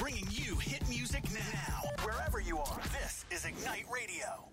bringing you hit music now. Wherever you are, this is Ignite Radio.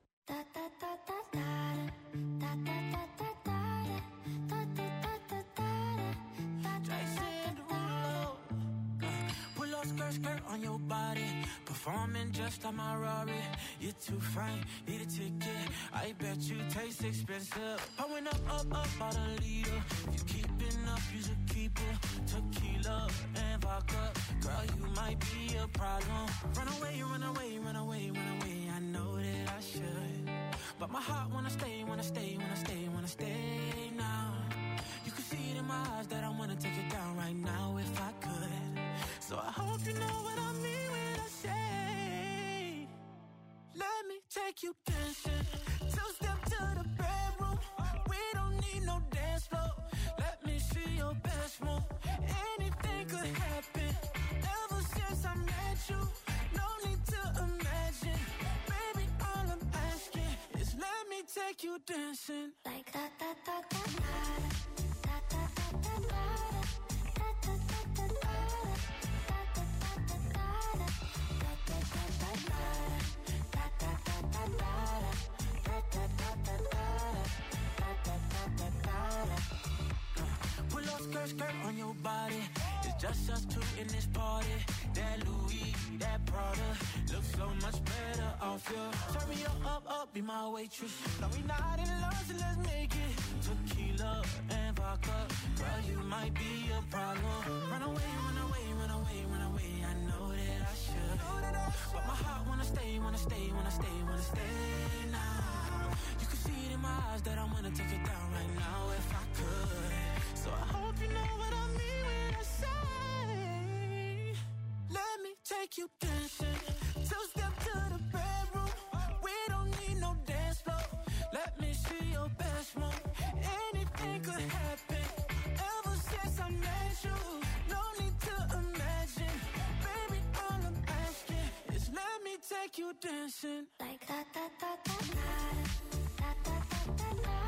Pull up skirt on your body, performing just like my Rari. You're too fine, need a ticket. I bet you taste expensive. Pouring up out a leader. If you keeping up, you should keep it. Tequila and vodka, girl, you might be a problem. Run away, run away, run away, run away. I know that I should, but my heart wanna stay, wanna stay, wanna stay, wanna stay now. You can see it in my eyes that I wanna take it down right now if I could. So I hope you know what I mean when I say, let me take you dancing. Two-step to the bedroom. We don't need no dance floor. Let me see your best move. Anything could happen. Ever since I met you, no need to imagine. Baby, all I'm asking is let me take you dancing. Like da da da da da da da da da da. Pull up skirt on your body. It's just us two in this party. That Louis, that Prada looks so much better off you. Turn me up, be my waitress. No, we not in love, so let's make it. Tequila and vodka, girl, you might be a problem. Run away, run away, run away, run away. I know that I should, but my heart wanna stay, wanna stay, wanna stay, wanna stay now. You can see it in my eyes that I wanna take it down right now if I could. So I hope you know what I mean when I say, let me take you dancing. Two-step to the bedroom. We don't need no dance floor. Let me see your best move. Anything could happen. Ever since I met you, no need to imagine. Baby, all I'm asking is let me take you dancing. Like da da da da da da da da da da.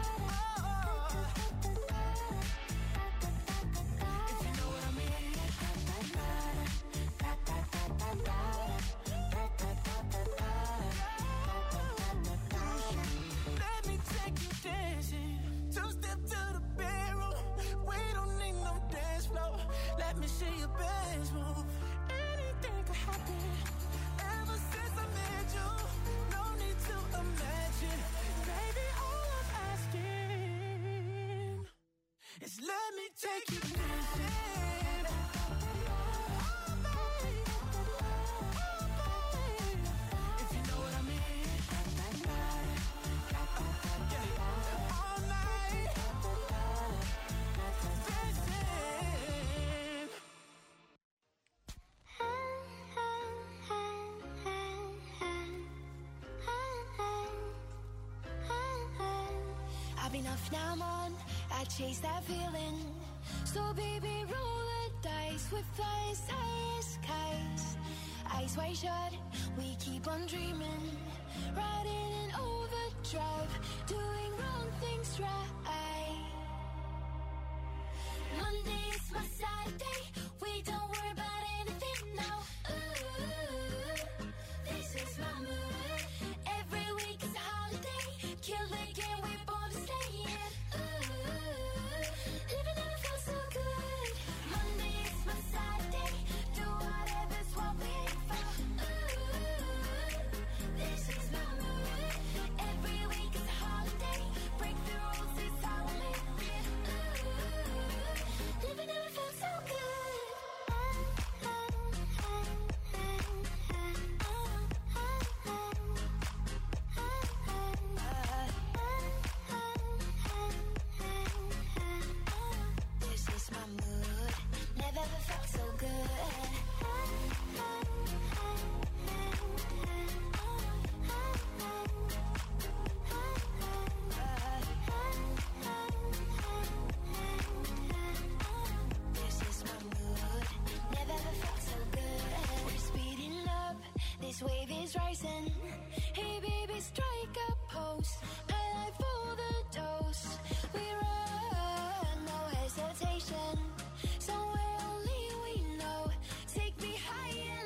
Let me take you dancing. Oh, baby. Oh, baby. If you know what I mean. Yeah. All night. Dancing. I've been off, now I'm on. I chase that feeling. So baby, roll the dice with us, ice kites. Eyes wide shut, we keep on dreaming. Riding in overdrive, doing wrong things right. Monday is my Saturday. We don't worry about anything now. Ooh, this is my mood. Every week is a holiday. Kill the game, we're born to stay in. Living never felt so good. Monday is my Saturday. Do whatever's what we aim for. Ooh, this is my mood. Every week is a holiday. Break the rules, it's how we live it. Ooh, living never felt so good. This is my mood. Never ever felt so good. This is my mood. Never ever felt so good. We're speeding up. This wave is rising. Hey baby, strike a pose. I like for the dose. We run, no hesitation. Somewhere only we know. Take me higher.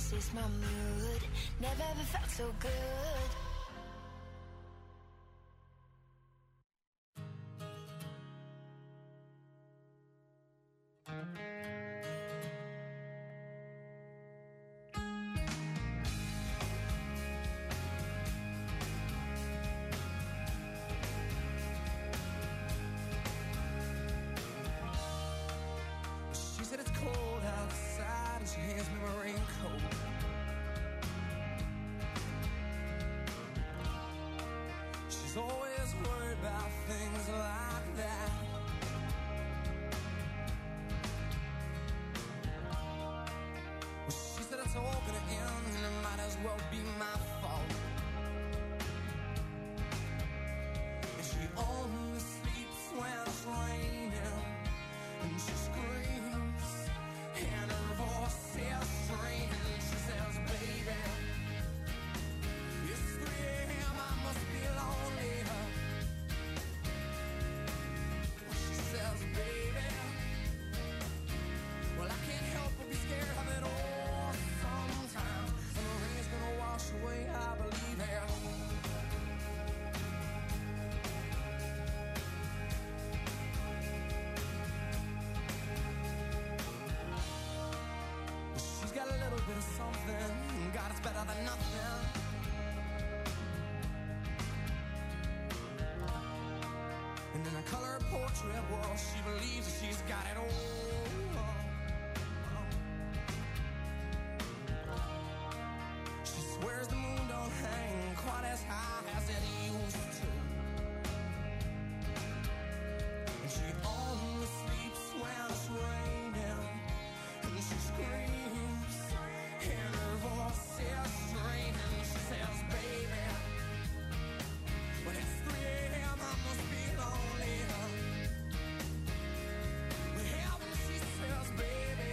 This is my mood. Never ever felt so good. She said it's cold outside and she hands me my raincoat. She's always worried about things like that. Well, she said it's all gonna end and it might as well be my fault. And she only sleeps when it's raining. And she screams, and her voice is strange. She says, baby, it's 3 a.m., I must be lonely. She says, baby, well, I can't help but be scared of it all sometimes. And the rain's gonna wash away, I believe it. She's got a little bit of something. God, it's better than nothing. And in a color portrait, well, she believes that she's got it all. She swears the moon don't hang quite as high as it used to. And she only sleeps when it's raining. And she screams, and her voice is strange. And she says, baby, when it's 3 a.m., I must be lonely. Well, when she says, baby,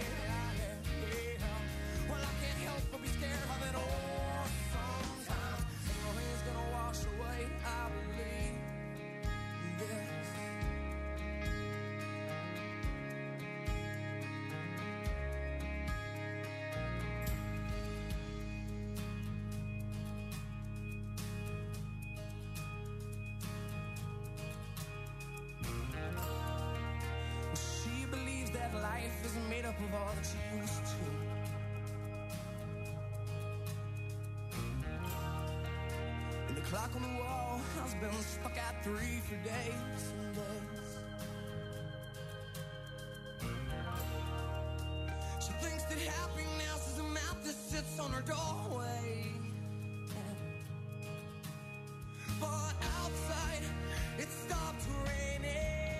well, I can't help but be scared of it all sometimes. And the rain's gonna wash away, I believe this. She believes that life isn't made up of all that she used to. And the clock on the wall has been stuck at 3 for days and days. She thinks that happiness is a map that sits on her doorway. But outside, it stopped raining.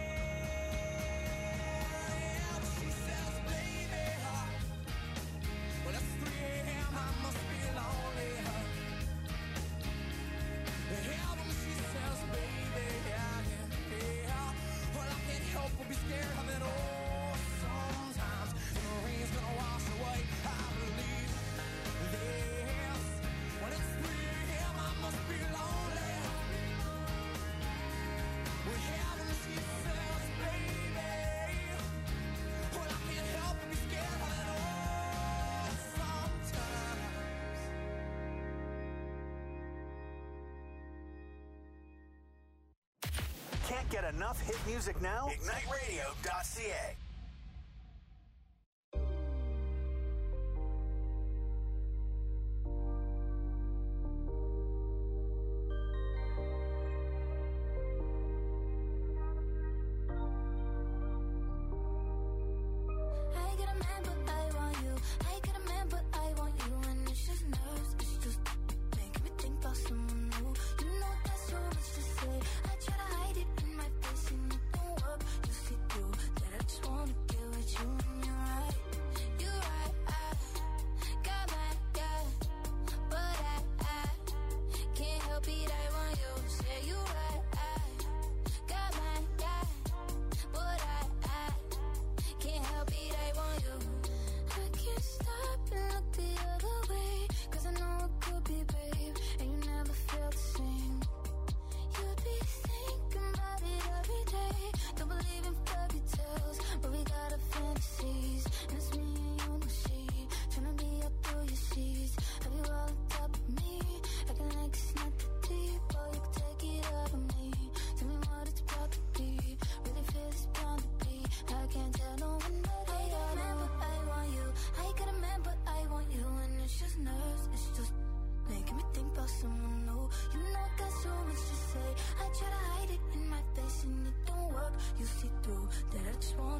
Yeah, but she says, baby, well, it's 3 a.m., I must be lonely. Yeah, when she says, baby, yeah, well, I can't help but be scared of it all sometimes. And the rain's gonna wash away, I believe this. When it's 3 a.m., I must be lonely. Well, yeah, when she says, baby, well, I can't help but be scared of it all sometimes. Can't get enough hit music now? IgniteRadio.ca. I get a man, but I want you. I get a man, but I want you. And it's just nerves, it's just making me think about someone new. You know there's so much to say. I try to hide it in my face and it don't work. You see through that I just want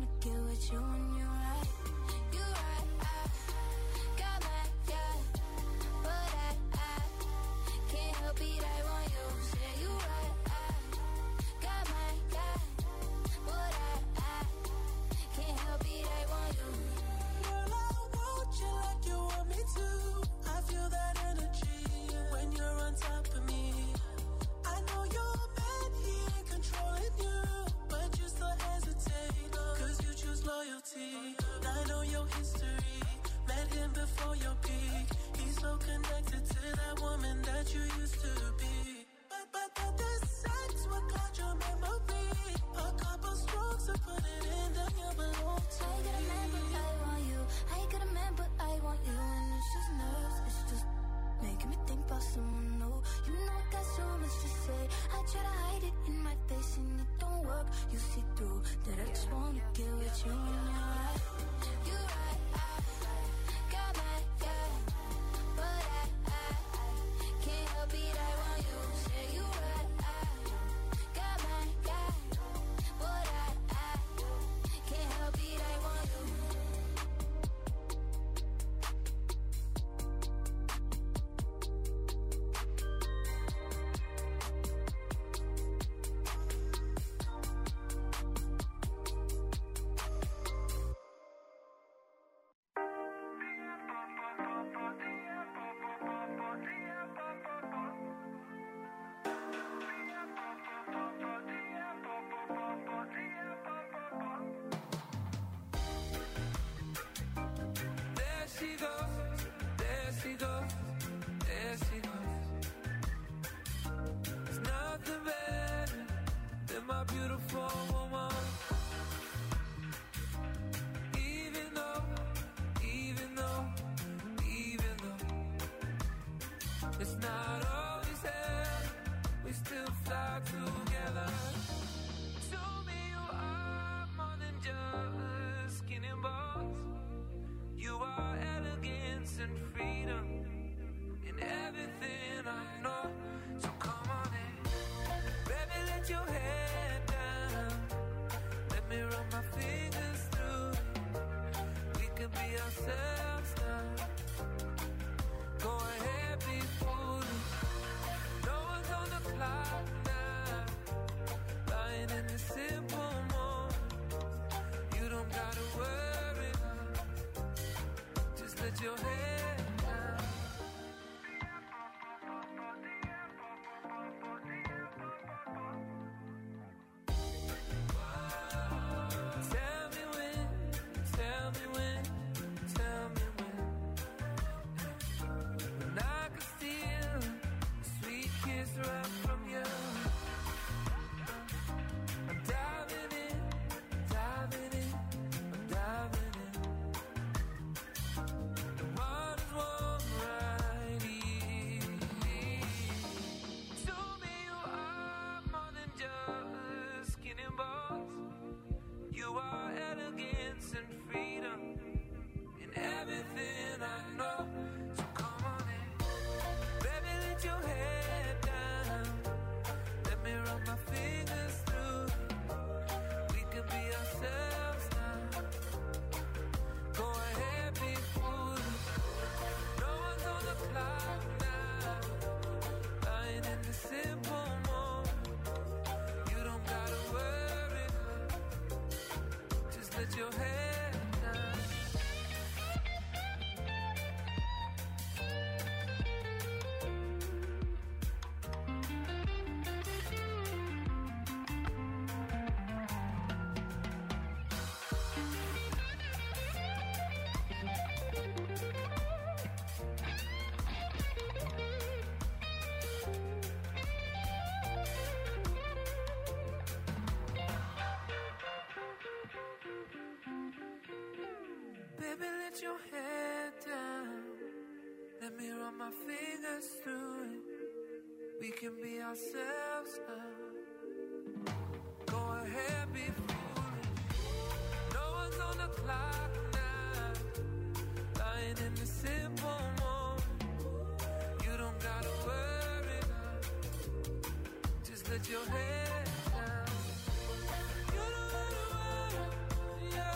wanna get with you when you're right. You're right, I got my yeah, but I can't help it, I want you. Say you right, I got my yeah, but I can't help it, I want you. Girl, I want you like you want me to. I feel that energy when you're on top of me. I know your man, he ain't controlling you, but you still hesitate, cause you choose loyalty. I know your history, met him before your peak. He's so connected to that woman that you used to be. But the sex will cloud your memory. A couple strokes to put it in, then you belong to I got a man, but I want you. I got a man, but I want you. And it's just nerves, it's just making me think about someone new. You know I got so much to say. I try to hide it in my face and it don't work. You see through that I just wanna get with you when you're right. You're right, I got my yeah, but I can't help it, I want you. Say you right, I got my yeah, but I can't help it, I want you. There she goes, there she goes, there she goes. There's nothing better than my beautiful woman. Even though it's not always there, we still fly together. Show me you are more than just skin and bones. You are elegance and freedom in everything I know. So come on in, baby, let your head down. Let me run my fingers through it. We can be ourselves now. Go ahead, be foolish. No one's on the clock now. Lying in the simple moments. You don't gotta worry now. Just let your head down. Tell me when, tell me when, tell me when. When I could steal a sweet kiss right from you. I'm diving in, diving in, I'm diving in. The water's warm right here. Show me you are more than just skin and bones. You are elegance and freedom in everything I know. So come on in, baby, let your head down. Let me run my fingers through it. We can be ourselves now. Go ahead, be foolish. No one's on the clock now. Lying in the simple moment. You don't gotta worry. Just let your head down. Baby, let your head down. Let me run my fingers through it. We can be ourselves now. Go ahead, be foolish. No one's on the clock now. Lying in the simple moment. You don't gotta worry now. Just let your head down. You don't gotta worry, yeah.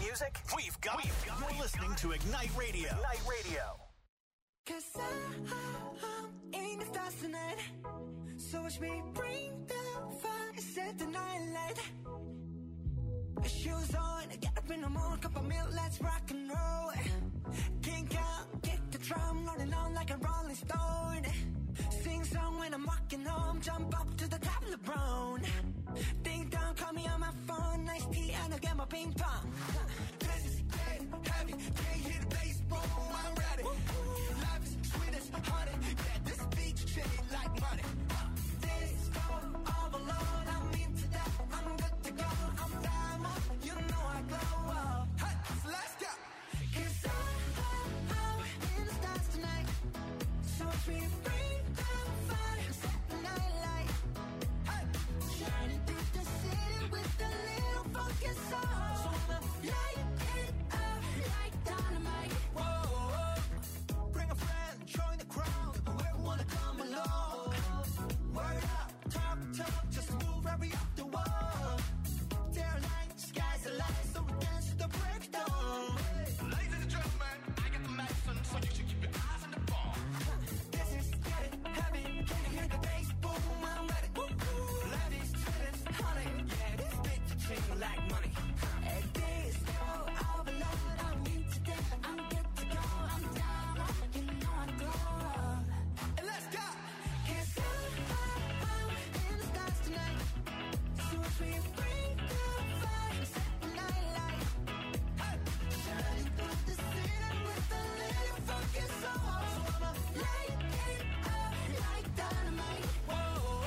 music? We've got You're listening to Ignite Radio. Ignite Radio. 'Cause I'm in the stars tonight. So watch me bring the fire, set the night light. Shoes on, get up in the morning, cup of milk, let's rock and roll. Kink out, kick the drum, rolling on like a rolling stone. Sing song when I'm walking home, jump up to the top of the brown. Ding dong, call me on my phone, nice tea and I'll get my ping pong. This is getting heavy, can't hear the bass, boom, I'm ready. Life is sweet as honey, yeah, this beach shitty like money. This go all alone, I'm into that, I'm good to go, I'm diamond, you know I glow up. Hey, so let's go. 'Cause I'm in the stars tonight, so watch me bring the fire, set the night light. Hey, shining through the city with a little funky soul. So I'ma light it up like dynamite. Whoa, bring a friend, join the crowd, whoever wanna come along. Word up, talk, just move right up the wall. They're like, sky's the light, so we dance to the breakdown. Ladies and gentlemen, I got the medicine, so you should keep your eyes on the ball. This is getting heavy, can you hear the bass? Boom, I'm ready. Ladies, students, honey, yeah, this bitch treat me like money. And this go all alone, I'm into that, I'm good to go, I'm down, you know I glow. And let's go. 'Cause I'm in the stars tonight, so watch me bring the fire, set the night light. Hey, shining through the city with a little funky soul. So I'ma light it up like dynamite. Whoa,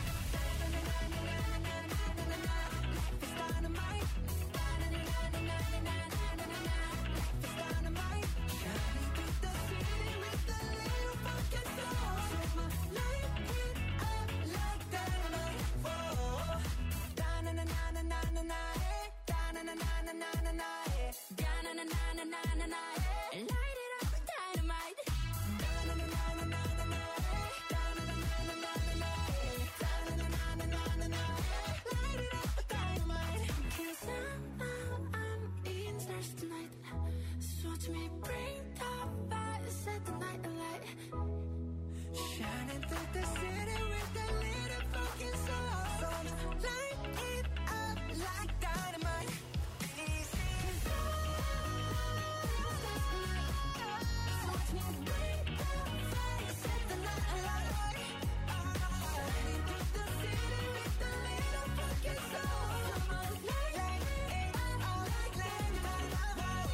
life is dynamite. Life is dynamite. Shining through the city with a little funky soul. So I'ma light it up like dynamite. Whoa, da-na-na-na-na-na-na, da-na-na-na-na-na-na, da-na-na-na-na-na-na, light it up like dynamite. Da-na-na-na-na-na-na, da-na-na-na-na-na-na, da-na-na-na-na-na-na, light it up like dynamite. 'Cause I'm in stars tonight, so watch me bring the fire, set the night alight. Shining through the city with a little funky soul. So light it up like dynamite. Easy. 'Cause so watch me bring the fire, set the night alight. Shining through the city with a little funky soul. So light it up like dynamite.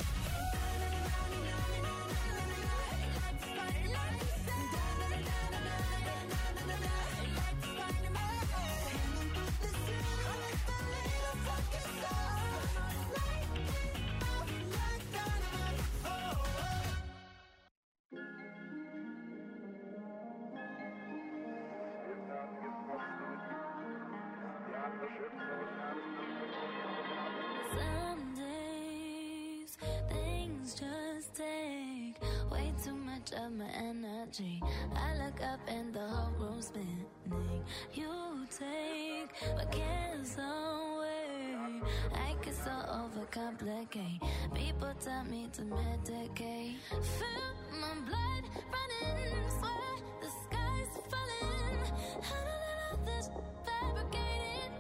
Some days things just take way too much of my energy. I look up and the whole room's spinning. You take my cares away. I get so overcomplicate. People tell me to medicate. Feel my blood running, swear the sky's falling. I don't know this fabricated.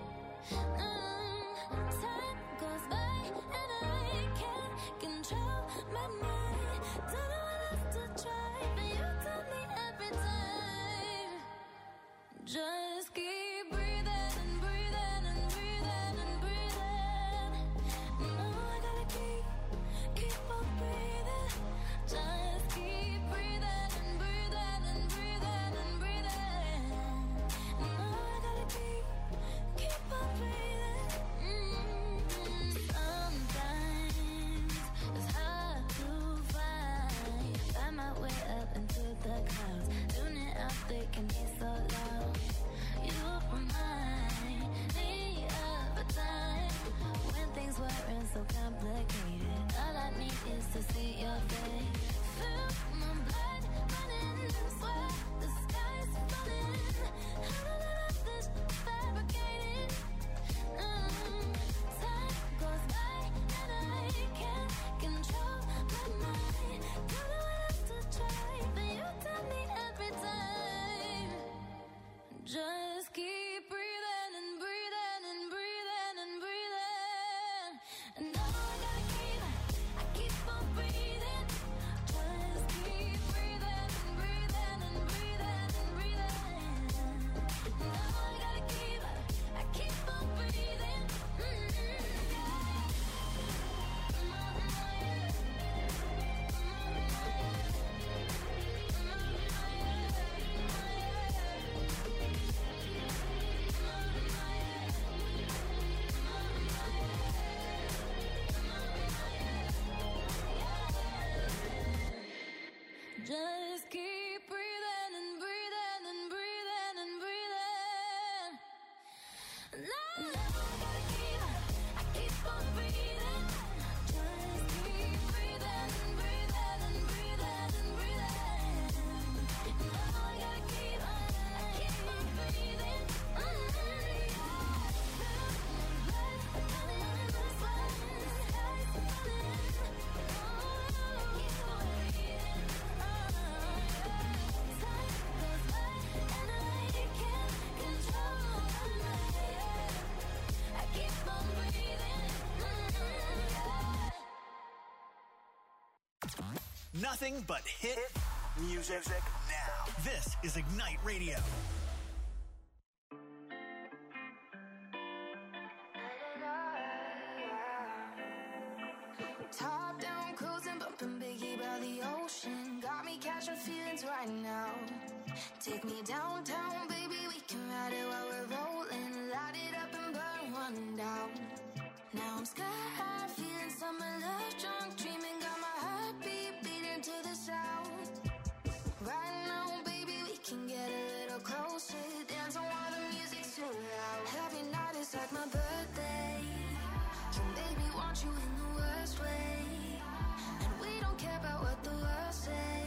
Time goes by and I can't control my mind. Don't know what else to try, but you tell me every time. Just keep breathing and breathing and breathing and breathing. No, I gotta keep on breathing. Just keep breathing and breathing and love. Now I gotta keep on, I keep on breathing. Just keep breathing, breathing, and breathing, and breathing. Now I gotta keep on, I keep on breathing. Nothing but hit music now. This is Ignite Radio. Top down, cruising, bumping Biggie by the ocean. Got me catching feelings right now. Take me downtown, baby, we can ride it while we're rolling. Light it up and burn one down. Now I'm sky high, feeling summer love, drunk, dreaming, got my heartbeat beating to the sound. Right now, baby, we can get a little closer, dancing while the music's too loud. Every night is like my birthday. You make me want you in the worst way, and we don't care about what the world say.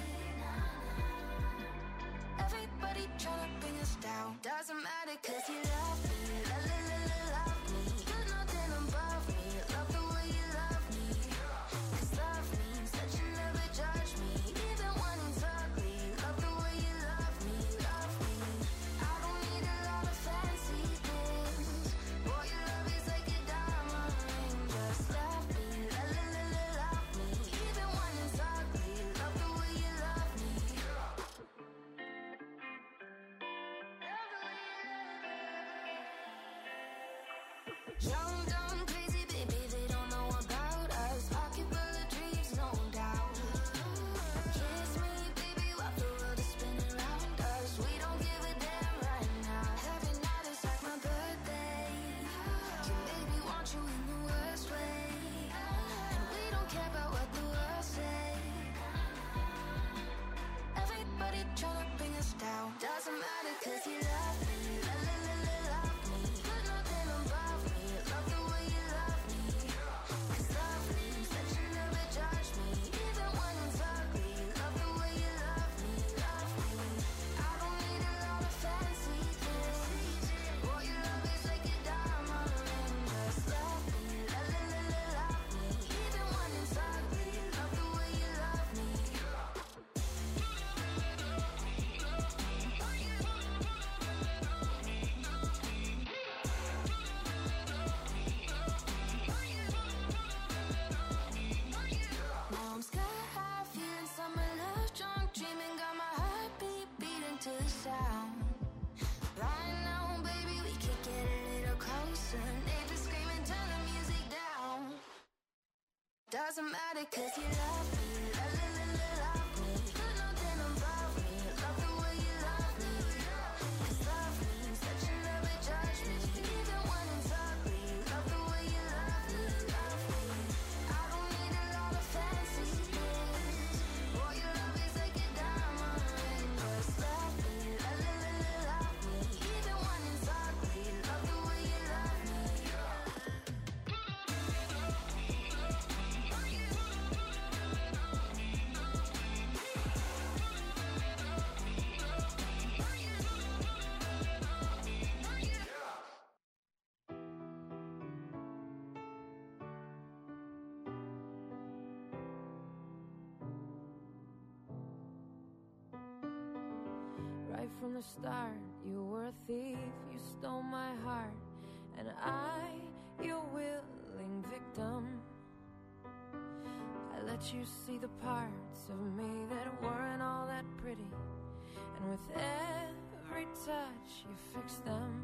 Everybody tryna bring us down. Doesn't matter 'cause you love me, love me. You're nothing above me. Love the way you love me. 'Cause love means that you never judge me, even when it's ugly. Love the way you love me, love me. I don't need a lot of fancy things. Boy, your love is like a diamond ring. Just love me, love me. Even when it's ugly. Love the way you love me. Young, dumb, crazy, baby, they don't know about us. Pocket full of dreams, no doubt. Kiss me, baby, while the world is spinning around us. We don't give a damn right now. Every night is like my birthday. You make me want you in the worst way, and we don't care about what the world say. Everybody tryna bring us down. Doesn't matter 'cause you love me, love me. You're nothing above me. Love the way you love me. 'Cause love means that you never judge me, even when it's ugly. Love the way you love me, love me. I don't need a lot of fancy things. Boy, your love is like a diamond ring. Just love me, love me. Even when it's ugly. Love the way you love me. Now I'm sky high, feeling summer love, drunk, dreaming, got my heartbeat beating to the sound. Right now, baby, we could get a little closer. Neighbors screaming, turn the music down. Doesn't matter 'cause you love me, love me. You're nothing above me. Love the way you love me. 'Cause love means that you never judge me, even when it's ugly. Love the way you love me, love me. I don't need a lot of fancy things. Boy, your love is like a diamond ring. Just love me, love me. Even when it's ugly. Love the way you love me. Right from the start, you were a thief, you stole my heart, and I, your willing victim. I let you see the parts of me that weren't all that pretty, and with every touch you fixed them.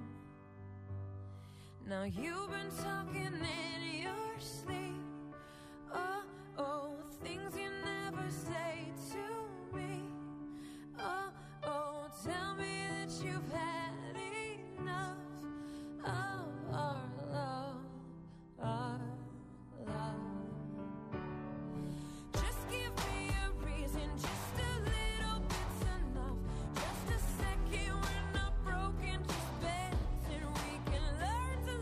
Now you've been talking in your sleep, oh, things you never say to me. Oh, tell me that you've had enough of our love, Just give me a reason, just a little bit's enough. Just a second, we're not broken, just bends, and we can learn to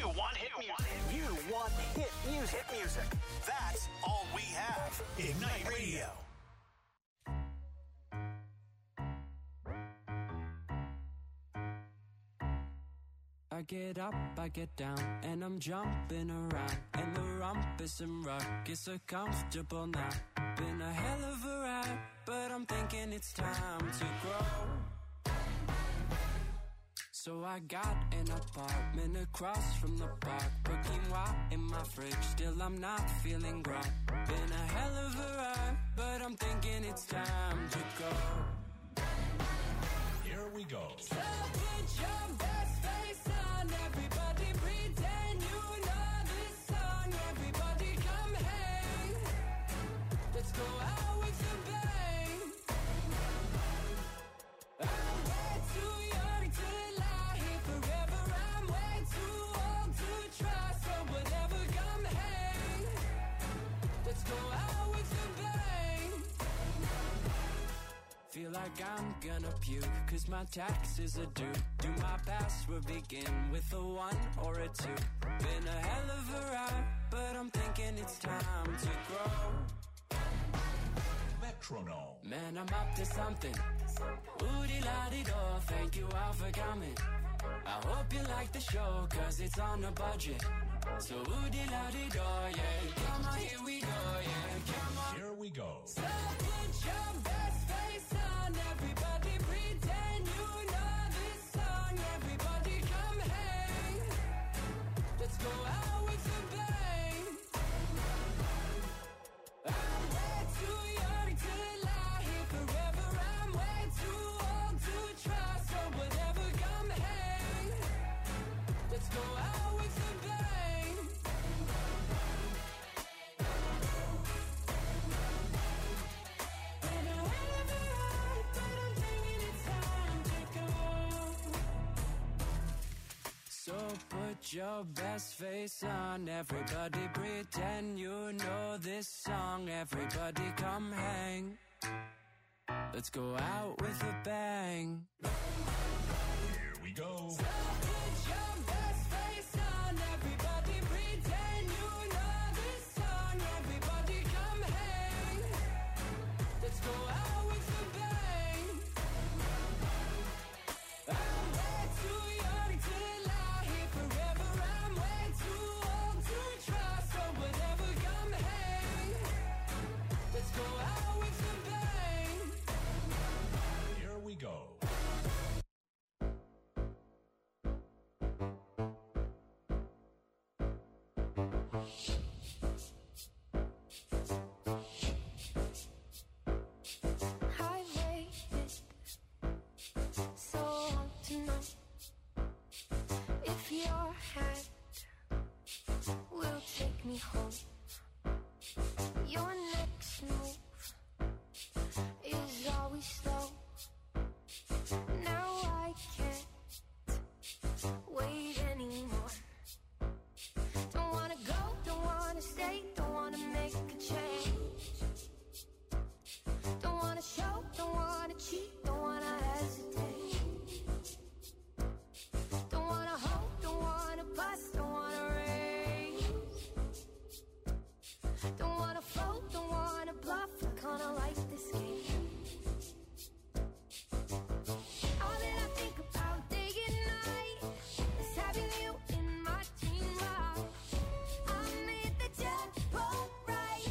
You want hit music. You want hit music. Hit music. That's all we have. Ignite Radio. I get up, I get down, and I'm jumping around. And the rumpus and ruckus are comfortable now. Been a hell of a ride, but I'm thinking it's time to grow. So I got an apartment across from the park. Put quinoa in my fridge, still I'm not feeling grown. Been a hell of a ride, but I'm thinking it's time to go. Here we go. So put your best face on, everybody pretend you know this song. Everybody come hang, let's go out with a bang. I'm way too young to lie here forever. I'm way too old to try, so whatever, come hang, let's go out with a bang. Feel like I'm gonna puke, cause my taxes are due. Do my password begin with a 1 or a 2? Been a hell of a ride, but I'm thinking it's time to grow. Metronome. Man, I'm up to something. Oodie-la-dee-do, thank you all for coming. I hope you like the show, cause it's on a budget. So oodie-la-dee-do, yeah. Come on, here we go, yeah. Come on. Here we go. So put your best face on, everybody pretend you know this song. Everybody come hang, let's go out with a bang. I'm way too young to lie here forever. I'm way too old to try, so whatever, come hang, let's go out with a bang. Been a hell of a ride, but I'm thinking it's time to go. So put your best face on, everybody pretend you know this song. Everybody come hang, let's go out with a bang. Here we go. Put your best face on, everybody pretend you know this song. Everybody come hang, let's go out with a bang. I'm way too young to lie here forever. I'm way too old to try, so whatever, come hang, let's go out with a bang. Here we go. I waited so long to know if your hand will take me home. Your next move is always slow. Now I can't wait anymore. Don't wanna go, don't wanna stay, don't wanna make a change. Don't wanna show, don't wanna cheat, don't wanna hesitate. Don't wanna hope, don't wanna bust, don't wanna raise. Don't wanna float, don't wanna bluff, I kinda like this game. All that I think about day and night is having you in my dream life. I made the jackpot right.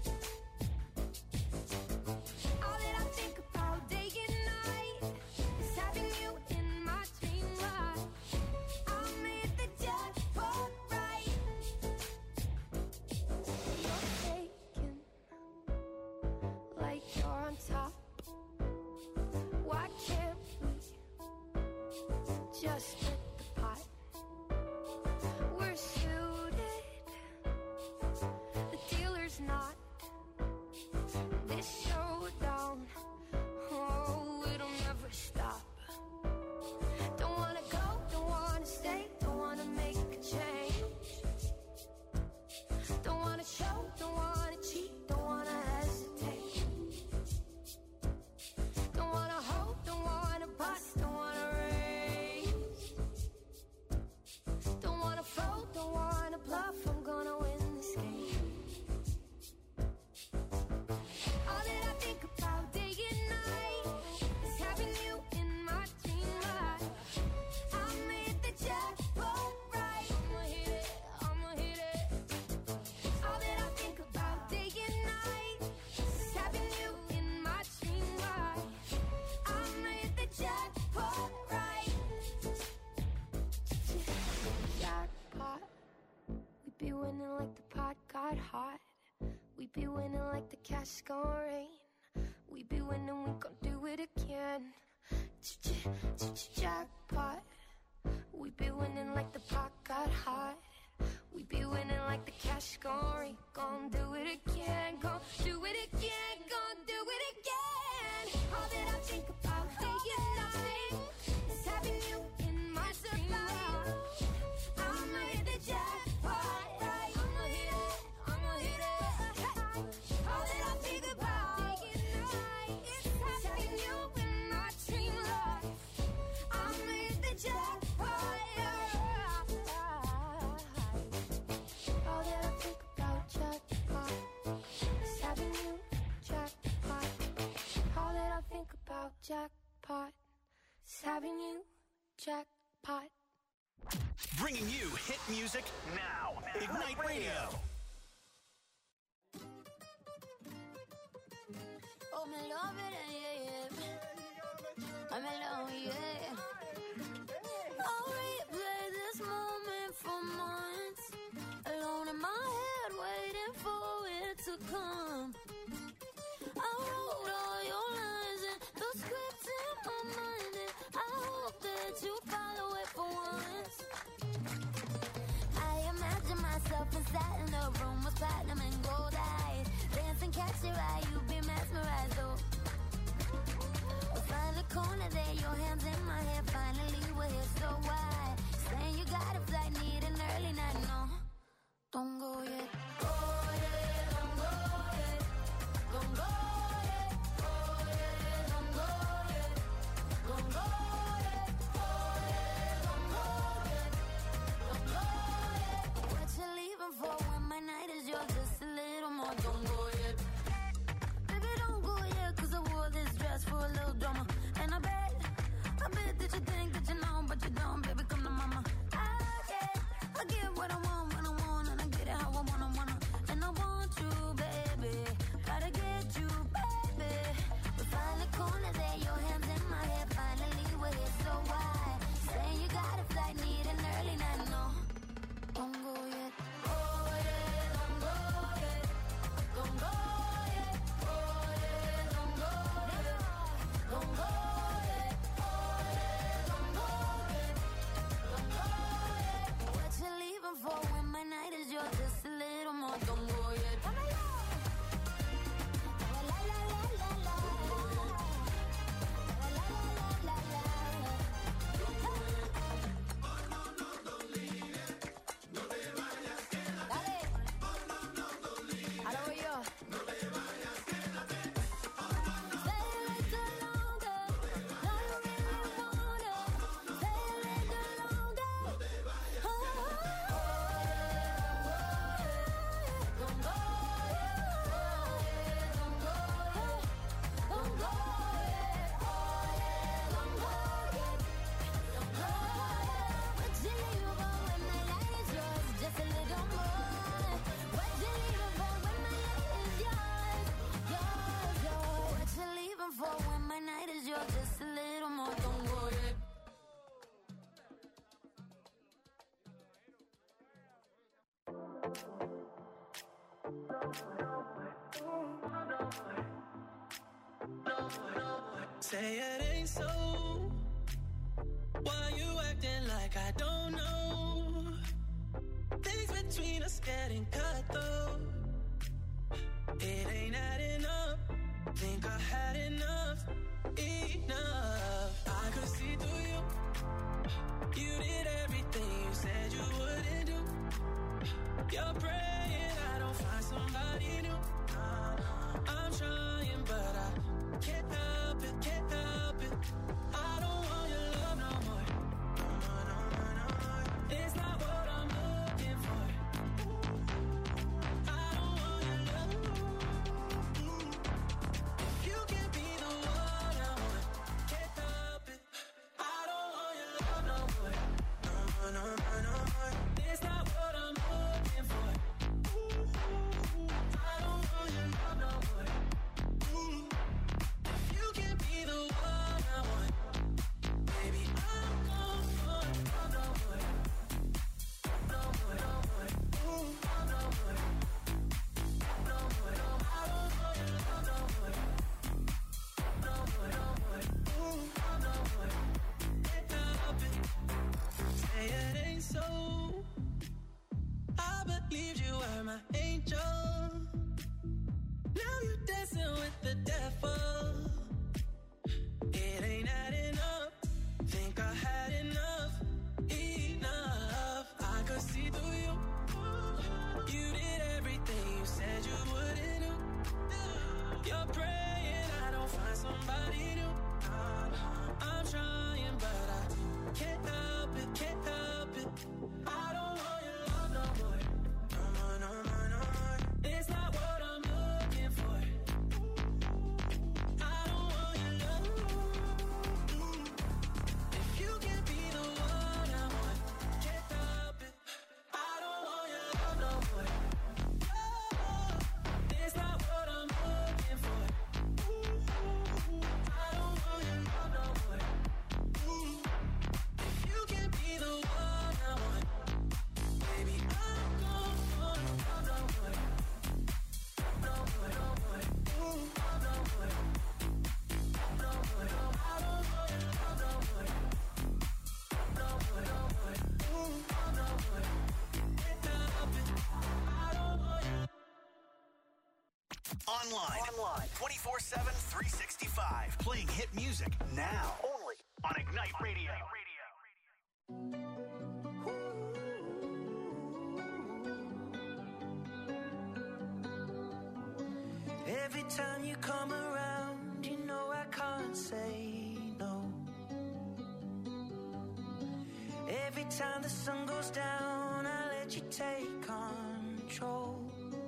All that I think about day and night is having you in my dream life. I made the jackpot right. You're taken like you're on top. Why can't we just split the pot? We're suited, the dealer's not. This showdown, oh, it'll never stop. Don't wanna go, don't wanna stay, don't wanna make a change. Don't wanna show, don't wanna cheat, don't wanna hesitate. Don't wanna hope, don't wanna bust, don't wanna raise. be winning like the pot got hot. We be winning like the cash gon' rain. We be winning, we gon' do it again. Jackpot. We be winning like the pot got hot. We be winning like the cash gon' rain. Gon' do it again, gon' do it again, gon' do it again. All that I think about day and night is having you in my dream life. I'ma hit the jackpot, right? I'ma hit it, I'ma hit it. All that I think about day and night is having you in my dream life. I'ma hit the jackpot, all that I think about jackpot is having you jackpot. All that I think about jackpot is having you jackpot. Bringing you hit music now. Ignite Radio. Oh, me love it, yeah. I'm alone, yeah. I'll replay this moment for months. Alone in my head, waiting for it to come. I wrote all your lines and the script in my mind, and I hope that you follow it for once. I imagine myself inside in the room with platinum and gold eyes. Dance and catch your eye, you be mesmerized, oh. We'll find a corner there, your hands in my hair. Finally we're here, so why? Saying you got a flight, need an early night, no. Don't go yet. Oh yeah, don't go yet. Don't go yet. Oh yeah, don't go yet. Don't go yet. Oh yeah, don't go yet. Don't go yet. What you leaving for when my night is yours? Just a little more. Don't go yet. Baby, don't go yet, 'cause I wore this dress for a little drama. And I bet that you think that you know, but you don't. Baby, come to mama. I get what I want when I want, and I get it how I wanna. And I want you, baby. Gotta get you, baby. We find a corner there, your hands in my hair. Finally we're here, so why? Saying you got a flight, need an early night, no. Don't go yet. Oh yeah, don't go yet. Don't go yet. Oh yeah, don't go yet. Don't go yet. Oh yeah, don't go yet. Don't go yet. What you leaving for when my night is yours? Just a little more. Don't go yet. La la la la la la. La la la la la la. Dale. Ahora voy yo. Stay a little longer. No, you really wanna. Stay a little longer. Oh, don't go yet. Don't go yet. Don't go yet. Oh yeah, don't go yet. Don't go yet. What you leaving for when my light is yours? Just a little more. What you leaving for when my light is yours? Yours. What you leaving for when my night is yours? Just a little more. Don't go yet. Say it ain't so. Why you acting like I don't know? Things between us getting cut though. It ain't adding up. Think I had enough. I could see through you. You did everything you said you wouldn't do. You're praying I don't find somebody new. I'm trying, but I can't help it, can't help it. I don't want your love no more. It's not what I'm looking for. I don't want your love. If you can be the one I want, can't help it. I don't want your love no more. No more. It's not what I'm looking for. I don't want your love no more. If you can be the one I want, baby, I'm Online. 24/7, 365. Playing hit music now. Only on Ignite Radio. Every time you come around, you know I can't say no. Every time the sun goes down, I let you take control.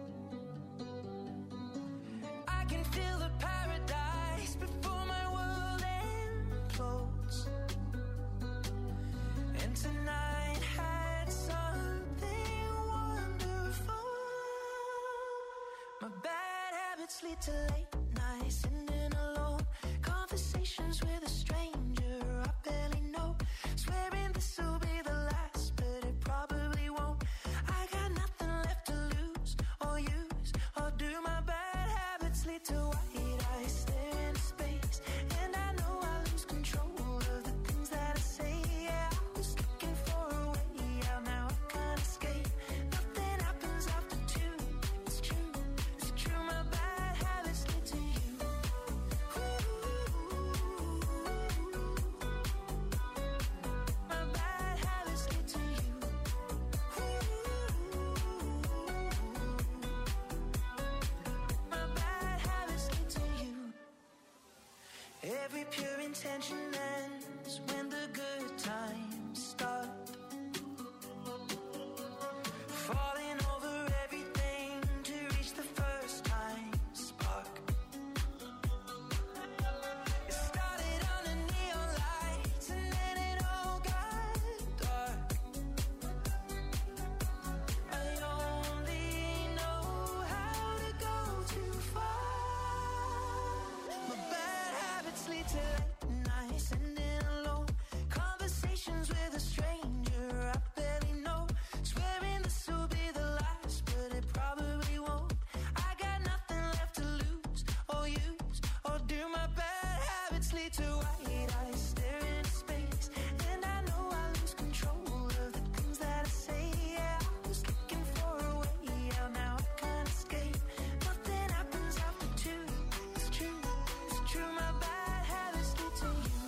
I can feel the paradise before my world implodes. And tonight had something wonderful. My bad habits lead to late nights, sitting alone. Conversations with a stranger I barely know. Swearing this will be the last, but it probably won't. I got nothing left to lose or use or do. My bad habits lead to white eyes stare into space, and I know I lose control of the things that I say. Yeah, I was looking for a way out, now I can't escape. Nothing happens after two. It's true, it's true. My bad habits lead to you. My bad habits lead to you. My bad habits lead to you. Every pure intention ends when the good times start. Falling over everything to reach the first time spark. It started under neon lights and then it all got dark. I only know how to go too far. My bad habits lead to late nights, sitting alone. Conversations with a stranger I barely know. Swearing this will be the last, but it probably won't. I got nothing left to lose or use or do. My bad habits lead to white eyes stare into space, and I know I lose control of the things that I say. Yeah, I was looking for a way out, now I can't escape. Nothing happens after two. It's true, it's true. My bad habits lead to you.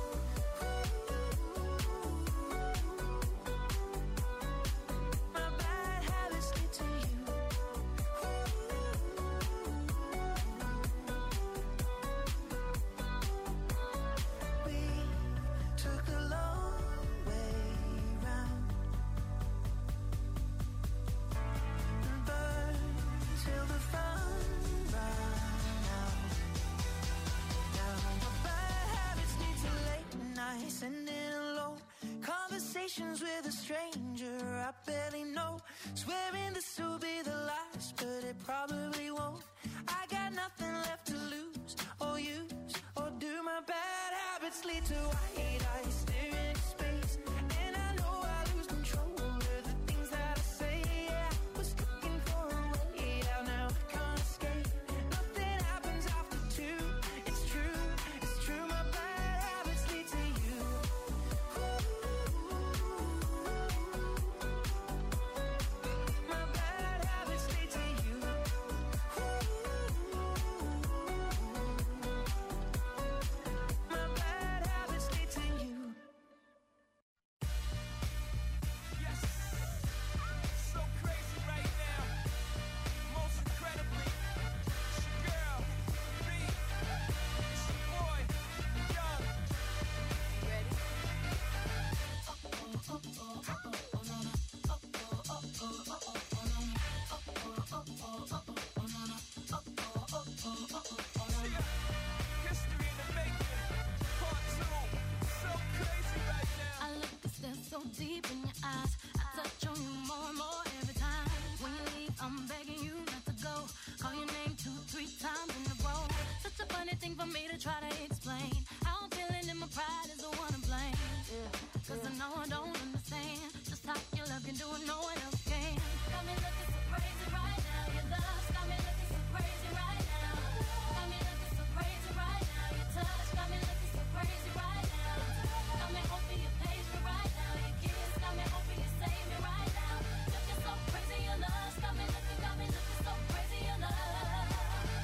My bad habits lead to you. We took the long way round and burned till the fun ran out. Now my bad habits lead to late nights, sitting alone. Conversations with a stranger I barely know. Swearing this will be the last, but it probably won't. I got nothing left to lose or use or do. My bad habits lead to white eyes stare into space, and I know I lose control of the things that I say. Yeah, I was looking for a way out, now I can't escape. Nothing happens after two. It's true, it's true. My bad habits lead to you. My bad habits lead to you. My bad habits lead to you. Yes, so crazy right now. Most incredibly, it's your girl, B. It's your boy, Young. Ready? History in the making, part 2. So crazy right now. I look and stare so deep in your eyes. I touch on you more and more every time. When you leave, I'm begging you not to go. Call your name 2-3 times in a row. Such a funny thing for me to try to explain. How I'm feeling and my pride is the one to blame. Cause I know I don't understand just how your love can do it, no one else can. Got me looking so crazy right now. Your love got me looking so crazy right now. Got me looking so crazy right now. Your touch got me looking so crazy right now. Got me hoping you page me right now. Your kiss got me hoping you save me right now. Looking so crazy, your love got me looking so crazy, your love.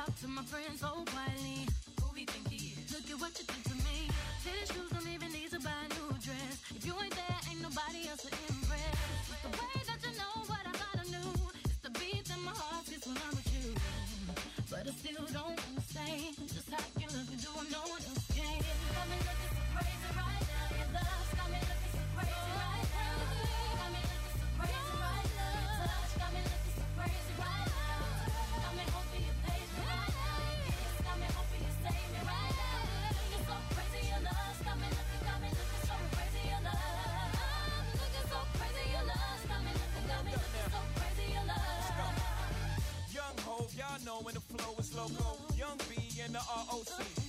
talk to my friends so quietly. Who we think he is? Look at what you did to me. Tennis shoes don't even need to buy a new dress. If you ain't there, ain't nobody else to impress. It's the way that you know what I thought I knew. It's the beat in my heart gets when I'm with you. But I still don't understand just how you look and do what no one else can. Got me looking so crazy right now. Your love's got me looking so crazy right now. Got me looking so crazy right now. Your touch got me looking so crazy right now. Got me hoping you page me right now. Your kiss got me hoping you save me right now. Looking so crazy, your love's got me looking so crazy, your love. Looking so crazy, your love's got me looking so crazy, your love. Young Hov, y'all know when the flow is loco. Young B and the ROC.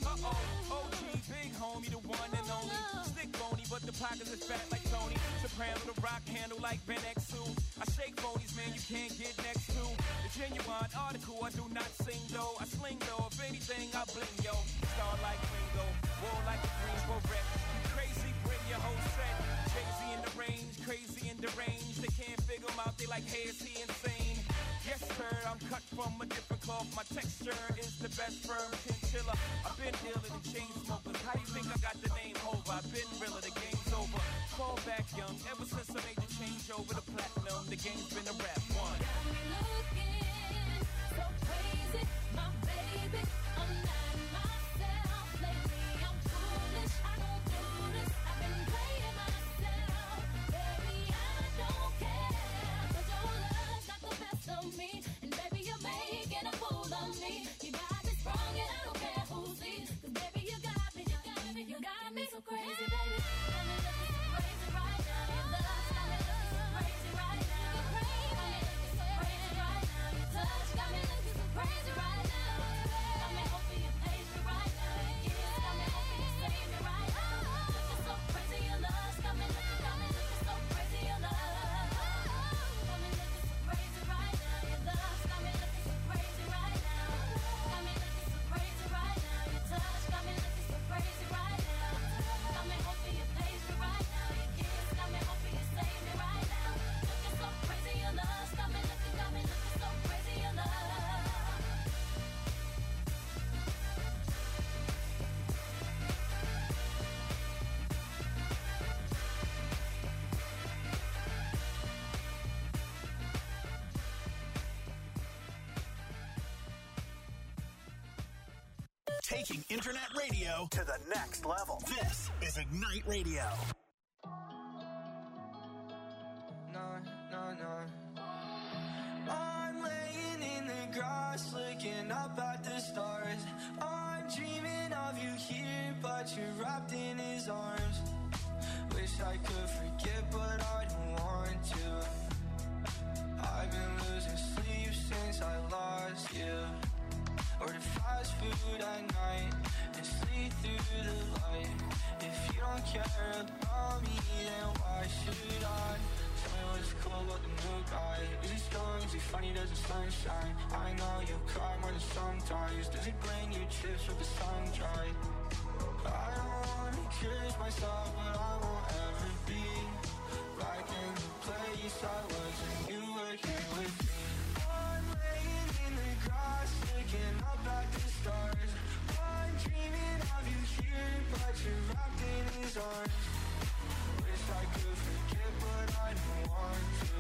OG, big homie, the one and only. Stick bony, but the pockets is fat like Tony. Soprano, the rock handle like Ben X2. I shake phonies, man, you can't get next to. The genuine article, I do not sing though. I sling though, if anything, I bling yo. Star like Ringo, war like a Greensboro wreck. Crazy, bring your whole set. Crazy in the range, crazy in the range. They can't figure him out, they like, hey, is he insane? Yes, sir, I'm cut from a different cloth. My texture is the best firm chinchilla. I've been dealing in chain smokers. How you think I got the name over? I've been realer, the game's over. Fall back young, ever since I made the change over to platinum, the game's been a rap one. Got me looking so crazy, my baby. I'm not myself lately. I'm foolish, I don't do this. I've been playing myself, baby. I don't care, 'cause your love's got the best of me, and baby, you're making a fool of me. You got me sprung, and I don't care who sees, 'cause baby, you got me so crazy, baby. Got me looking so crazy right now. Your love's got me looking so crazy right now. Got me looking so crazy right now. Your touch got me looking so crazy right now. Got me hoping you page me right now. Your kiss got me hoping you save me right now. Looking so crazy, your love's got me looking so crazy, your love. Got me looking so crazy right now. Your love's got me looking so crazy right now. Got me looking so crazy right now. Your touch got me looking so crazy right now. Got me hoping you page me right now. Your kiss got me hoping you save me right now. Looking so crazy, your love's got me looking so crazy, your love. Taking internet radio to the next level. This is Ignite Radio. I'm laying in the grass, looking up at the stars. I'm dreaming of you here, but you're wrapped in his arms. Wish I could forget, but I don't want to. I've been losing sleep since I lost you. Order fast food at night and sleep through the light. If you don't care about me, then why should I? Tell me what's cool about the new guy. Is he strong? Is he funny? Does the sunshine? I know you cry more than sometimes. Does he bring you chips with the sun dry? I don't wanna curse myself, but I won't ever be back in the place I was when you were here with me. I'm laying in the grass, looking up at the stars. I'm dreaming of you here, but you're wrapped in his arms. Wish I could forget, but I don't want to.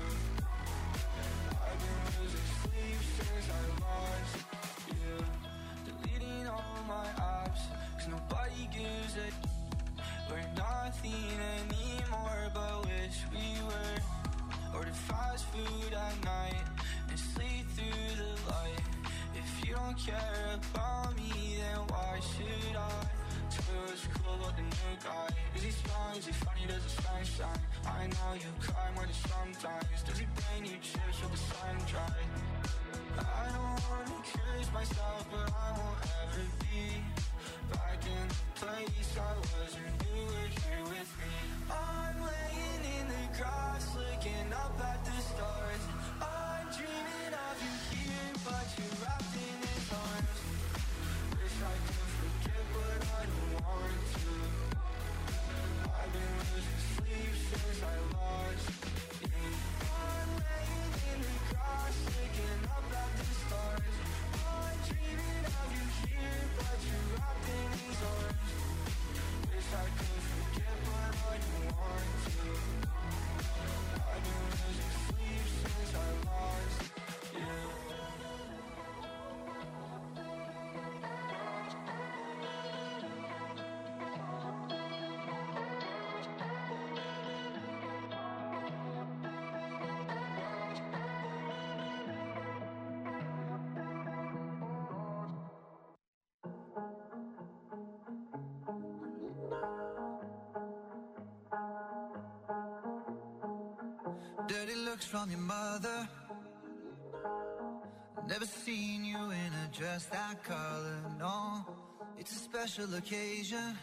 I've been losing sleep since I lost you. Deleting all my apps, 'cause nobody gives a. We're nothing anymore, but wish we were. Order fast food at night and sleep through the light. If you don't care about me, then why should I? Tell me what's cool about the new guy. Is he strong? Is he funny? Does the sunshine? I know you cry more than sometimes. Does he bring you chips with the sun dry? I don't wanna curse myself, but I won't ever be back in the place I was when you were here with me. I'm laying in the grass, looking up at the stars. I'm dreaming of you here, but you're wrapped in his arms. Wish I could forget, but I don't want to. I've been losing sleep since I lost you. I'm laying in the grass, looking up at the stars. I'm dreaming Dirty looks from your mother. Never seen you in a dress that color, no. It's a special occasion.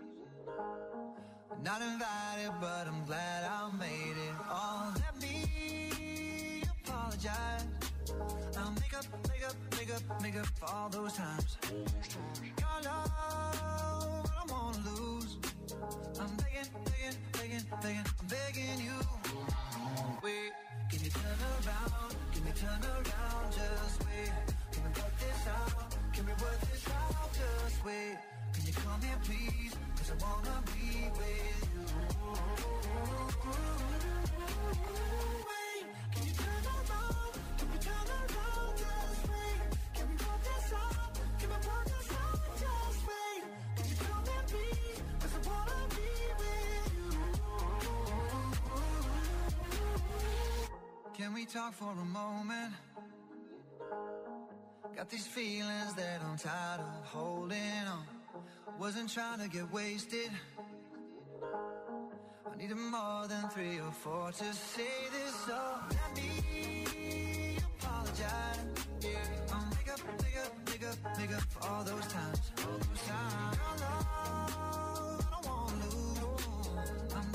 Not invited, but I'm glad I made it. Oh, let me apologize. I'll make up for all those times. Your love, I don't wanna lose. I'm begging, I'm begging you. Wait, can you turn around? Can we turn around? Just wait. Can we work this out? Can we work this out? Just wait. Can you come here, please? 'Cause I wanna be with you. Wait, can you turn around? Can we turn around? Just wait. Can we work this out? Can we work this out? Just wait. Can you come here, please? 'Cause I wanna be with you. Can we talk for a moment? Got these feelings that I'm tired of holding on. Wasn't trying to get wasted. I needed more than 3 or 4 to say this, so let me apologize. Yeah, I'll make up for all those times. Your love, I don't wanna lose. I'm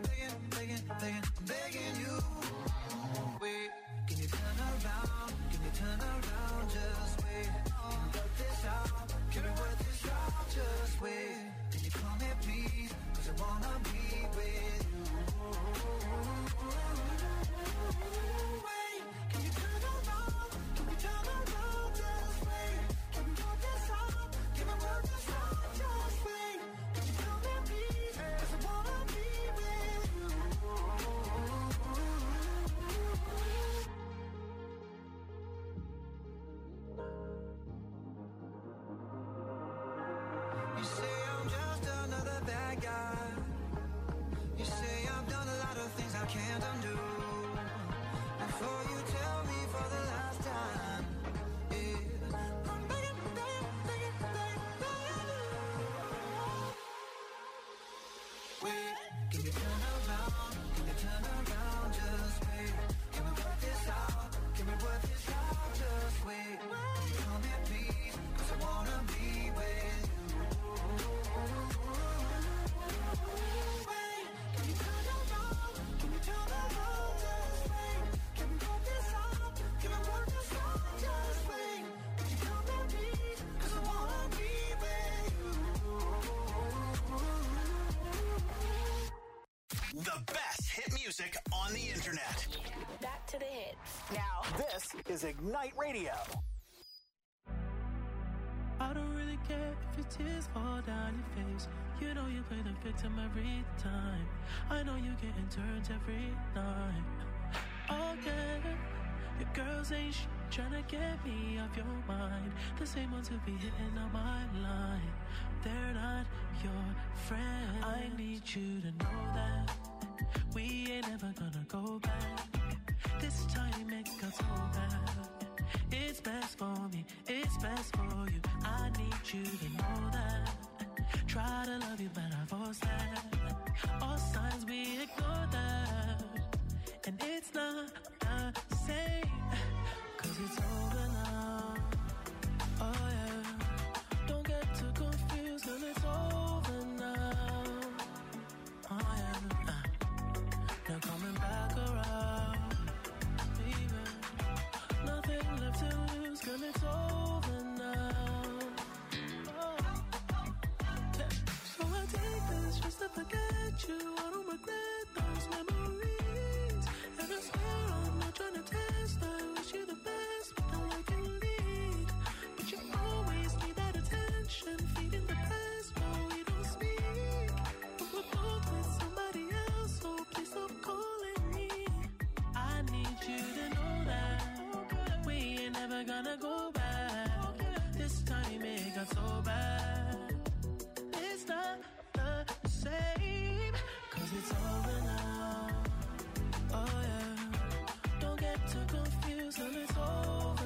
begging you. Wait, can you turn around? Can you turn around? Just wait. Can we work this out? Can we work this out? Just wait. Can you come here, please? 'Cause I wanna be with you. Wait, can you turn around? Can we turn around? Just wait. Can we work this out? Can we work this out? Just wait. Can you come here, please? 'Cause I wanna be with you. You say I'm just another bad guy. You say I've done a lot of things I can't undo. Before you tell me for the last time, yeah, I'm begging you. Wait, can you turn around? Can you turn around? Just wait. Can we work this out? Can we work this out? Just wait. Come here, please, 'cause I wanna be with you. Wait, can you turn around? Can you turn around? Just wait. Can we work this out? Can we work this out? Just wait. Can you come here, please? 'Cause I wanna be with you. The best hit music on the internet. Back to the hits. Now, this is Ignite Radio. I don't really care if your tears fall down your face. You know you play the victim every time. I know you getting turned every night. Oh yeah, your girls ain't tryna get me off your mind. The same ones who be hitting on my line. They're not your friend. I need you to know that we ain't ever gonna go back. This time it got so bad. It's best for me, it's best for you. I need you to know that. Try to love you, but I force that. All signs we ignore that. And it's not the same, 'cause it's over now. Oh yeah, don't get too confused, 'cause it's over now. Oh yeah, now coming back around, baby. Nothing left to lose, 'cause it's over now. Oh. So I take this just to forget you. I don't regret those memories. And I swear I'm not trying to test. I wish you the best, but I like you lead. But you always need that attention, feeding the past while we don't speak. But we're both with somebody else, so please stop calling me. I need you to know that we ain't never gonna go back. This time it got so bad. It's not the same, 'cause it's over now. Oh yeah, don't get too confused, and it's over